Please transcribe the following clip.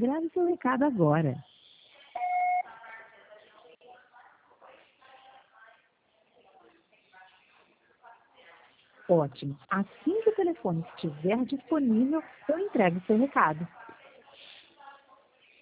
grave seu recado agora. Ótimo. Assim que o telefone estiver disponível, eu entrego seu recado.